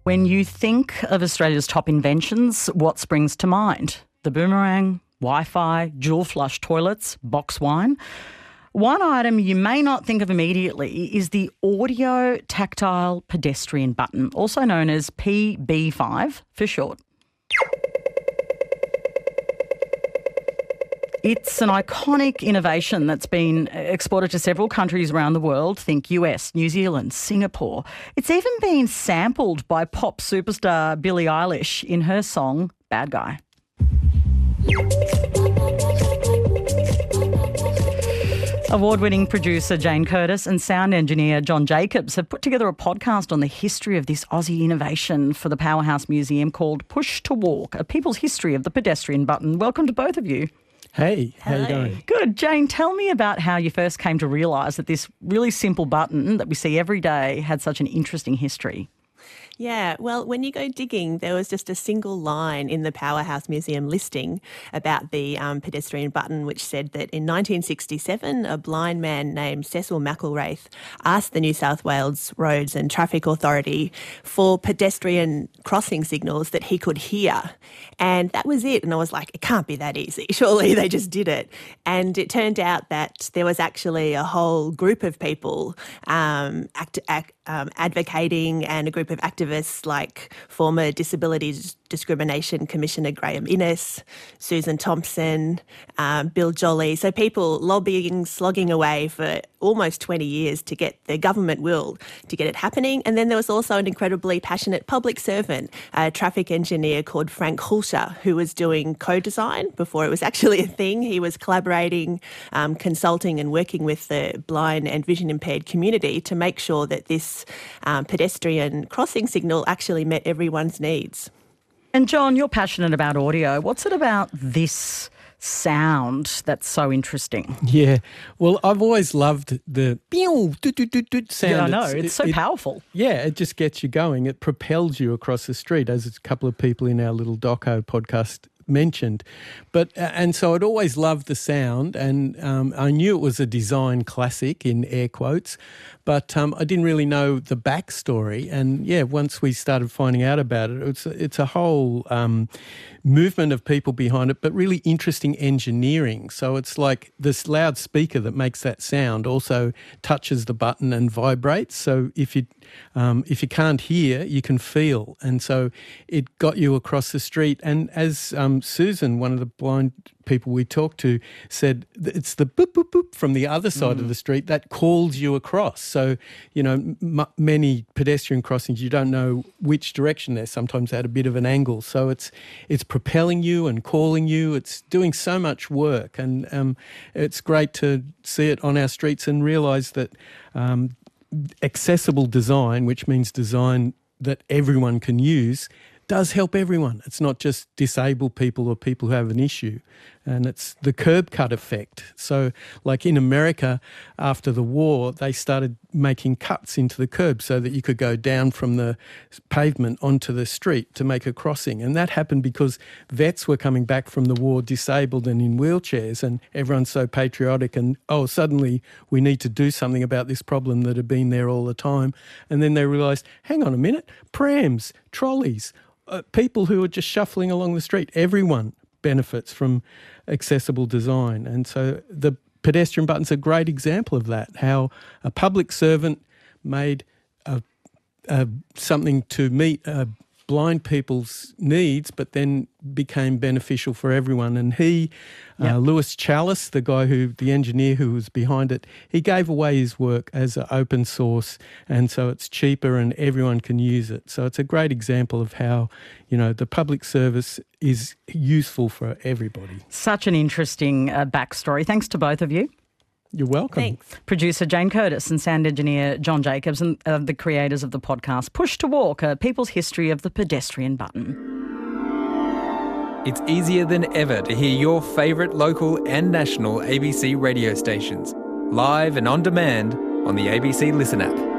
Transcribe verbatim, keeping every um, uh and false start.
When you think of Australia's top inventions, what springs to mind? The boomerang, Wi-Fi, dual flush toilets, box wine. One item you may not think of immediately is the audio tactile pedestrian button, also known as P B five for short. It's an iconic innovation that's been exported to several countries around the world. Think U S, New Zealand, Singapore. It's even been sampled by pop superstar Billie Eilish in her song Bad Guy. Award-winning producer Jane Curtis and sound engineer John Jacobs have put together a podcast on the history of this Aussie innovation for the Powerhouse Museum called Push to Walk, a people's history of the pedestrian button. Welcome to both of you. Hey, how you going? Good. Jane, tell me about how you first came to realise that this really simple button that we see every day had such an interesting history. Yeah, well, when you go digging, there was just a single line in the Powerhouse Museum listing about the um, pedestrian button, which said that in nineteen sixty-seven, a blind man named Cecil McElwraith asked the New South Wales Roads and Traffic Authority for pedestrian crossing signals that he could hear. And that was it. And I was like, it can't be that easy. Surely they just did it. And it turned out that there was actually a whole group of people um, act, act, um, advocating and a group of activists like former Disabilities Discrimination Commissioner Graham Innes, Susan Thompson, um, Bill Jolly. So people lobbying, slogging away for almost twenty years to get the government will to get it happening. And then there was also an incredibly passionate public servant, a traffic engineer called Frank Hulscher, who was doing co-design before it was actually a thing. He was collaborating, um, consulting and working with the blind and vision impaired community to make sure that this um, pedestrian crossing signal actually met everyone's needs. And John, you're passionate about audio. What's it about this sound that's so interesting? Yeah, well, I've always loved the pew, doot, doot, doot, doot sound. Yeah, I know. It's, it's so it, powerful. Yeah, it just gets you going. It propels you across the street, as a couple of people in our little doco podcast mentioned. But and so I'd always loved the sound, and um, I knew it was a design classic in air quotes, but um, I didn't really know the backstory. And yeah, once we started finding out about it, it's it's a whole um, movement of people behind it, but really interesting engineering. So it's like this loudspeaker that makes that sound also touches the button and vibrates. So if you um, if you can't hear, you can feel, and so it got you across the street. And as um, Susan, one of the blind people we talked to, said it's the boop, boop, boop from the other side mm. of the street that calls you across. So, you know, m- many pedestrian crossings, you don't know which direction they're sometimes at a bit of an angle. So it's it's propelling you and calling you. It's doing so much work. And um, it's great to see it on our streets and realise that um, accessible design, which means design that everyone can use, does help everyone. It's not just disabled people or people who have an issue. And it's the curb cut effect. So like in America, after the war, they started making cuts into the curb so that you could go down from the pavement onto the street to make a crossing. And that happened because vets were coming back from the war disabled and in wheelchairs, and everyone's so patriotic and, oh, suddenly we need to do something about this problem that had been there all the time. And then they realised, hang on a minute, prams, trolleys, Uh, people who are just shuffling along the street, everyone benefits from accessible design. And so the pedestrian button's a great example of that, how a public servant made a, a, something to meet uh, blind people's needs, but then became beneficial for everyone. And he, yep. uh, Lewis Chalice, the guy who, the engineer who was behind it, he gave away his work as an open source, and so it's cheaper and everyone can use it. So it's a great example of how, you know, the public service is useful for everybody. Such an interesting uh, backstory. Thanks to both of you. You're welcome. Thanks. Producer Jane Curtis and sound engineer John Jacobs, and uh, the creators of the podcast Push to Walk, a people's history of the pedestrian button. It's easier than ever to hear your favourite local and national A B C radio stations, live and on demand on the A B C Listen app.